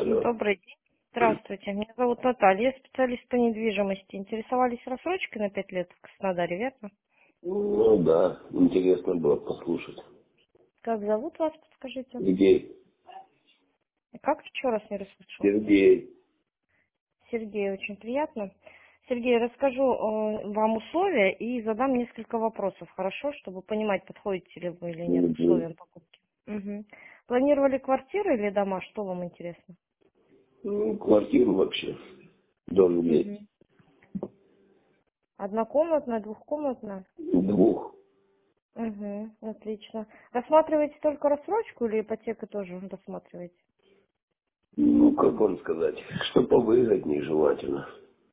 Алло. Добрый день. Здравствуйте. Меня зовут Наталья, я специалист по недвижимости. Интересовались рассрочкой на 5 лет в Краснодаре, верно? Ну да, интересно было послушать. Как зовут вас, подскажите? Сергей. Как еще раз не расслышал? Сергей. Сергей, очень приятно. Сергей, расскажу вам условия и задам несколько вопросов, хорошо, чтобы понимать, подходите ли вы или нет к Мгм. условиям покупки. Мгм. Планировали квартиры или дома? Что вам интересно? Ну, квартиру вообще. Дом есть. Мгм. Однокомнатная, двухкомнатная? Двух. Угу, отлично. Рассматриваете только рассрочку или ипотеку тоже рассматриваете? Ну, как вам сказать, что повыгоднее желательно.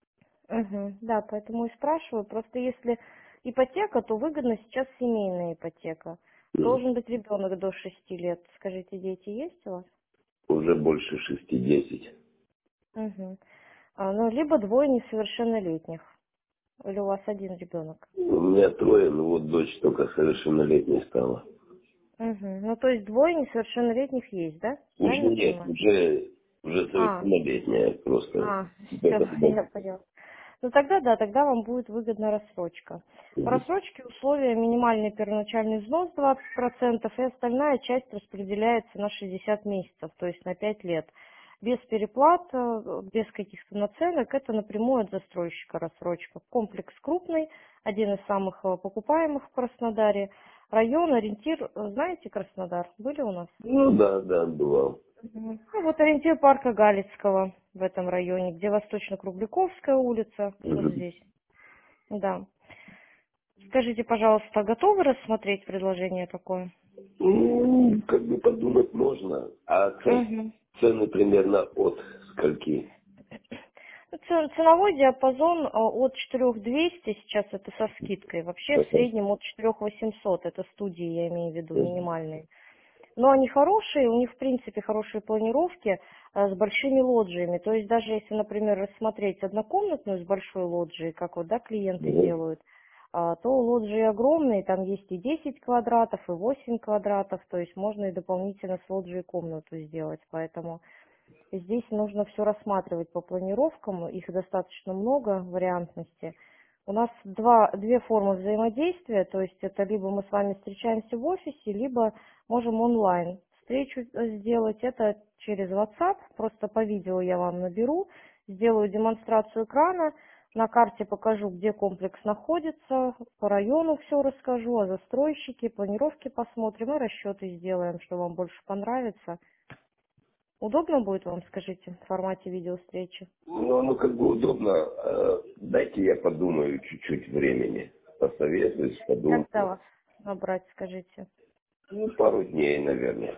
Угу, да, поэтому и спрашиваю. Просто если ипотека, то выгодно сейчас семейная ипотека. М. Должен быть ребенок до 6 лет. Скажите, дети есть у вас? Уже больше 6-10. Угу. Ну, либо двое несовершеннолетних. Или у вас один ребенок? У меня трое, ну вот дочь только совершеннолетней стала. Угу. Ну, то есть двое несовершеннолетних есть, да? Уже Правильно нет, понимаю? уже А, совершеннолетняя. Просто все, только я туда. поняла. Ну тогда да, тогда вам будет выгодна рассрочка. По Мгм. рассрочке условия минимальный первоначальный взнос 20% и остальная часть распределяется на 60 месяцев, то есть на 5 лет. Без переплат, без каких-то наценок, это напрямую от застройщика рассрочка. Комплекс крупный, один из самых покупаемых в Краснодаре. Район, ориентир, знаете Краснодар? Были у нас? Ну да, да, бывал. Мгм. Ну, вот ориентир парка Галицкого в этом районе, где Восточно-Кругляковская улица, вот Мгм. здесь. Да. Скажите, пожалуйста, готовы рассмотреть предложение такое? Ну, как бы подумать можно. А Мгм. цены примерно от скольки? Ну, ценовой диапазон от 4200, сейчас это со скидкой, вообще в Ага. среднем от 4800, это студии, я имею в виду, Мгм. минимальные. Но они хорошие, у них в принципе хорошие планировки с большими лоджиями. То есть даже если, например, рассмотреть однокомнатную с большой лоджией, как вот да, клиенты Мгм. делают, то лоджии огромные, там есть и 10 квадратов, и 8 квадратов, то есть можно и дополнительно с лоджией комнату сделать. Поэтому здесь нужно все рассматривать по планировкам, их достаточно много, вариантности. У нас две формы взаимодействия, то есть это либо мы с вами встречаемся в офисе, либо можем онлайн встречу сделать. Это через WhatsApp, просто по видео я вам наберу, сделаю демонстрацию экрана, на карте покажу, где комплекс находится, по району все расскажу, о застройщике, планировки посмотрим и расчеты сделаем, что вам больше понравится. Удобно будет вам, скажите, в формате видеовстречи? Ну, как бы удобно. Дайте я подумаю чуть-чуть времени. Посоветуюсь, подумаю. Когда вас набрать, скажите? Ну, пару дней, наверное.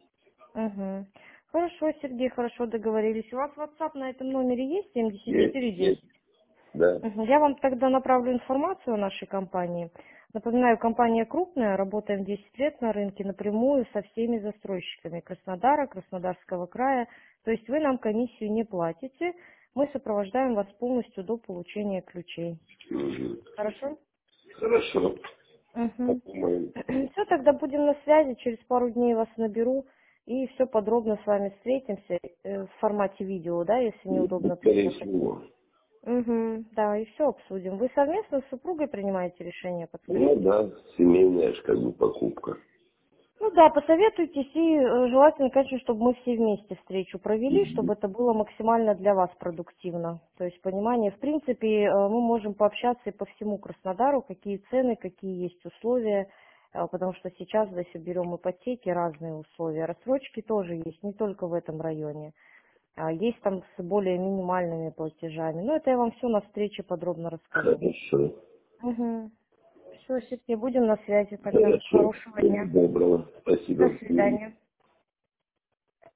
Угу. Хорошо, Сергей, хорошо договорились. У вас WhatsApp на этом номере есть Есть, 7410? есть. Да. Мгм. Я вам тогда направлю информацию о нашей компании. Напоминаю, компания крупная, работаем 10 лет на рынке напрямую со всеми застройщиками Краснодара, Краснодарского края. То есть вы нам комиссию не платите, мы сопровождаем вас полностью до получения ключей. Мгм. Хорошо? Хорошо. Угу. Подумаем. Все, тогда будем на связи, через пару дней вас наберу и все подробно с вами встретимся в формате видео, да, если Ну, неудобно скорее приехать. всего. Угу, да, и все обсудим. Вы совместно с супругой принимаете решение, Ну подскажите? да, семейная ж как бы покупка. Ну да, посоветуйтесь и желательно, конечно, чтобы мы все вместе встречу провели, Мгм. чтобы это было максимально для вас продуктивно. То есть понимание, в принципе, мы можем пообщаться и по всему Краснодару, какие цены, какие есть условия, потому что сейчас, если берем ипотеки, разные условия. Рассрочки тоже есть, не только в этом районе. Есть там с более минимальными платежами. Но это я вам все на встрече подробно расскажу. Хорошо. Угу. Все, Сергей, будем на связи тогда. Хорошо. Хорошего Всего дня. доброго. До Спасибо. свидания.